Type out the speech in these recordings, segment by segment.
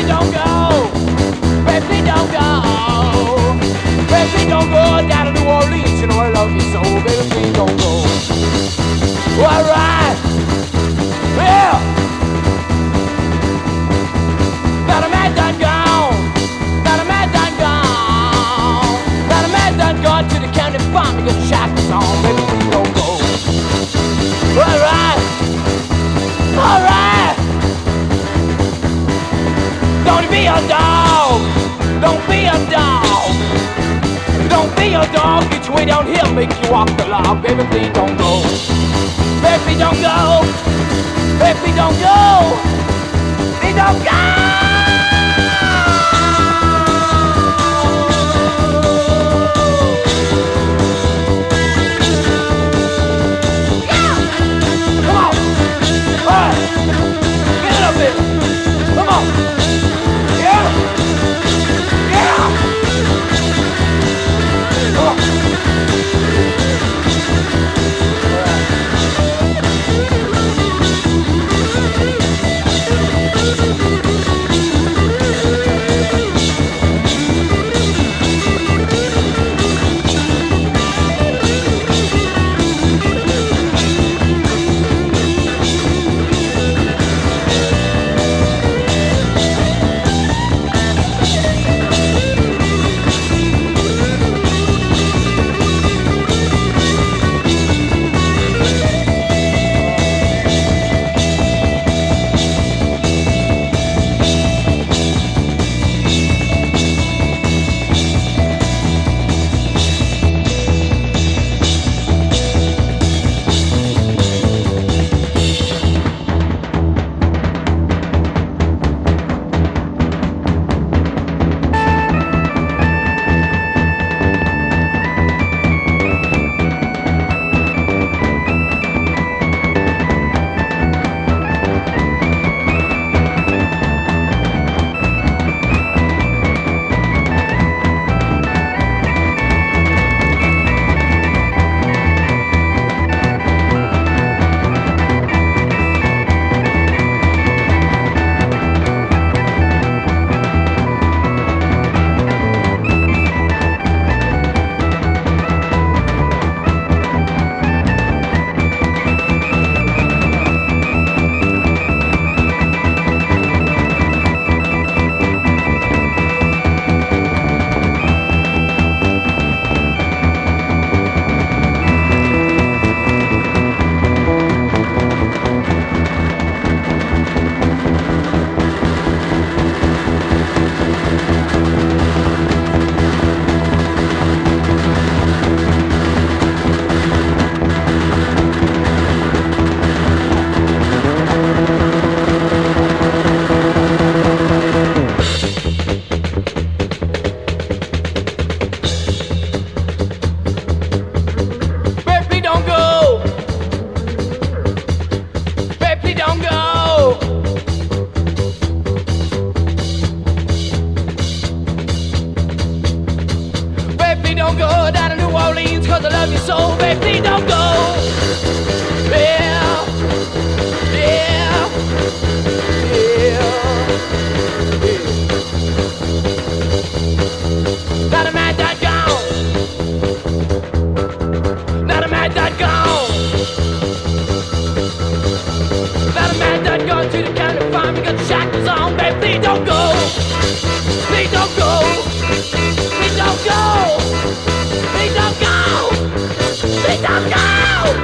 don't go. Baby, don't go. Baby, don't go down to New Orleans. You know I love you so. Baby, please don't go. Alright. Yeah. Now the man done gone. Now the man done gone. Now the man done gone to the county farm to get shackles on. Baby, please don't go. Alright. Alright. Don't be a dog. Don't be a dog. Don't be a dog. Get your way down here, make you walk the log. Baby, please don't go. Baby, don't go. Baby, don't go. Please don't go. Come on! Yeah! Yeah! Come on! Don't go down to New Orleans, cause I love you so, baby, don't go. Yeah, yeah, yeah, yeah. Now the man that gone. Now the man that gone. Now the man that gone to the county farm, you got the shackles on, baby, please don't go. Please don't go. Please don't go. Please don't go! Please don't go!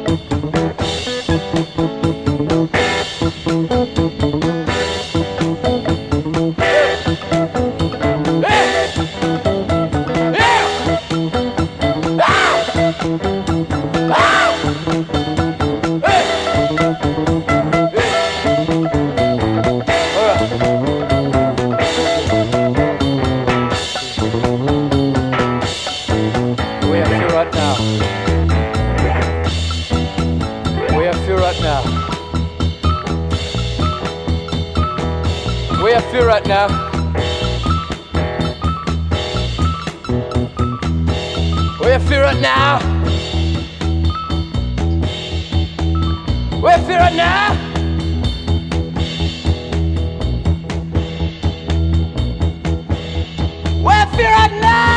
Right now. Where you feel right now? Where you feel right now? Where you feel right now?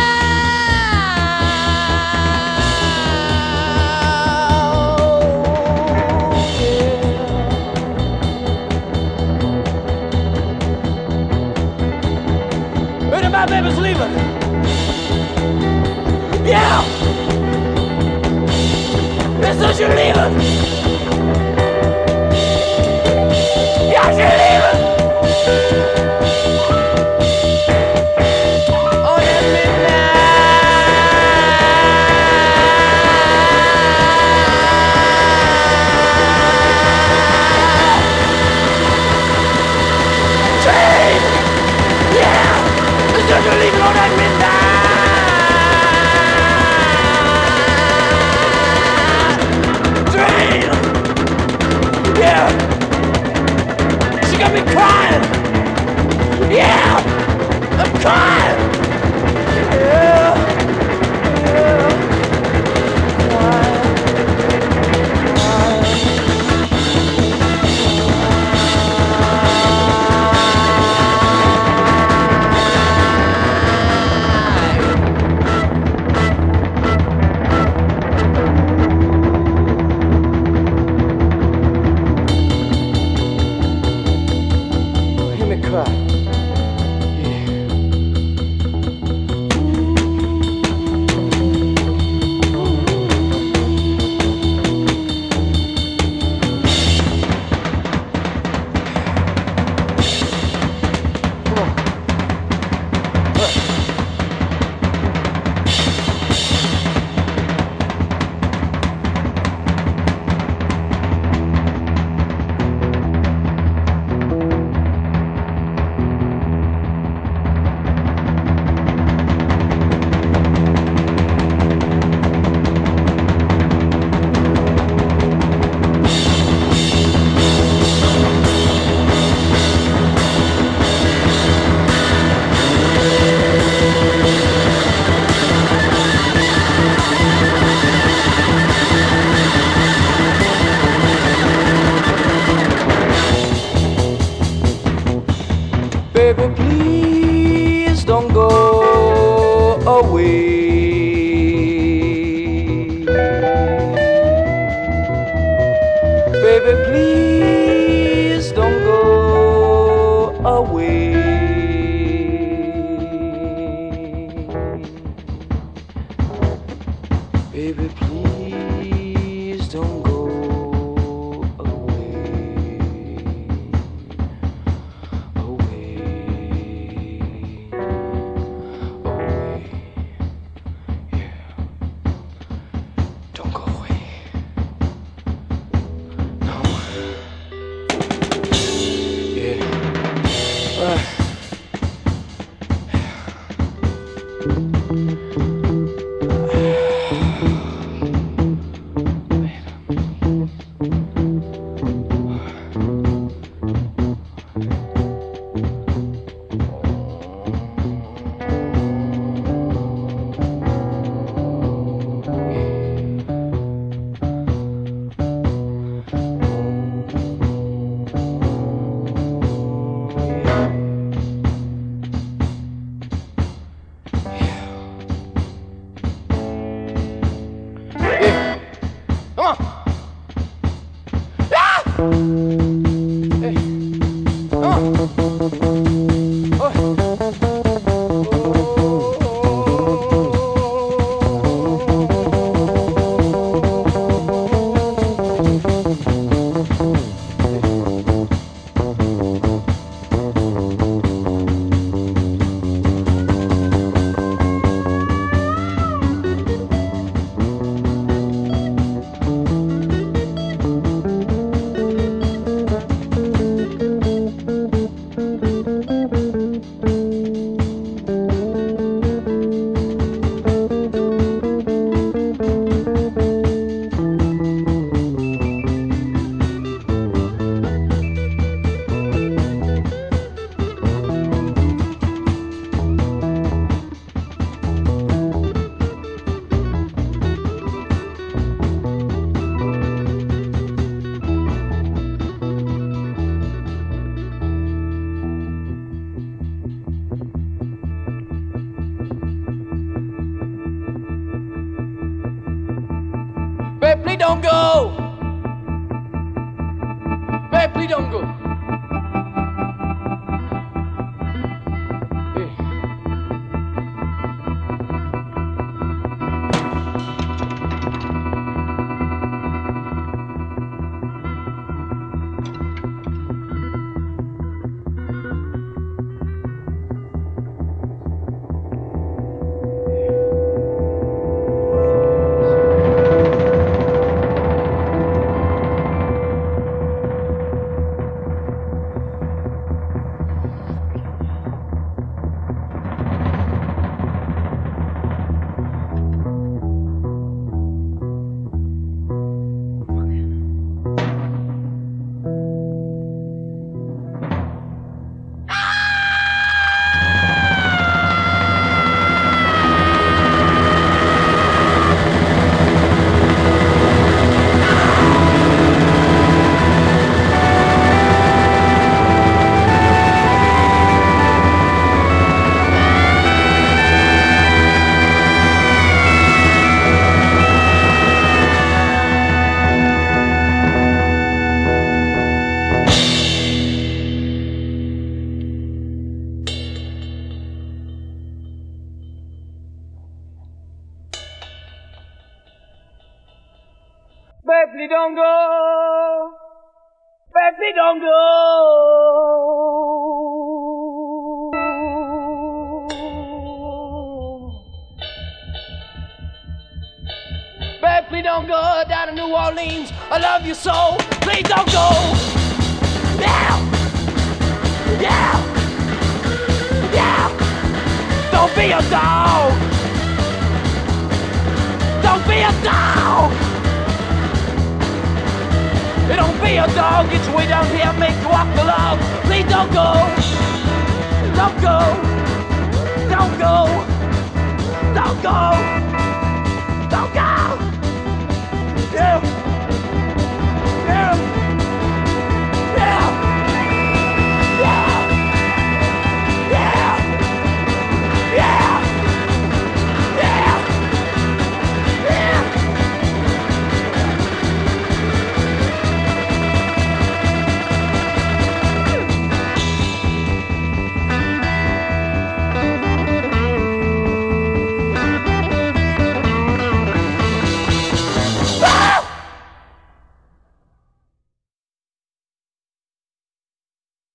My baby's leaving. Yeah. This is you leaving. Yeah, she's leaving. On that midnight train. Yeah. You're leaving on that midnight train. Yeah. She got me crying. Yeah. I'm crying. Yeah. Yeah. Baby, please don't go away. Baby, please don't go away. Baby, please don't go go. Baby, please don't go. Hey. Baby, don't go. Baby, don't go. Baby, don't go down to New Orleans. I love you so. Please don't go. Now. Yeah. Yeah. Don't be a dog. Don't be a dog. Don't be a dog, get your way down here, make you walk the log. Please don't go, don't go, don't go, don't go, don't go. Yeah.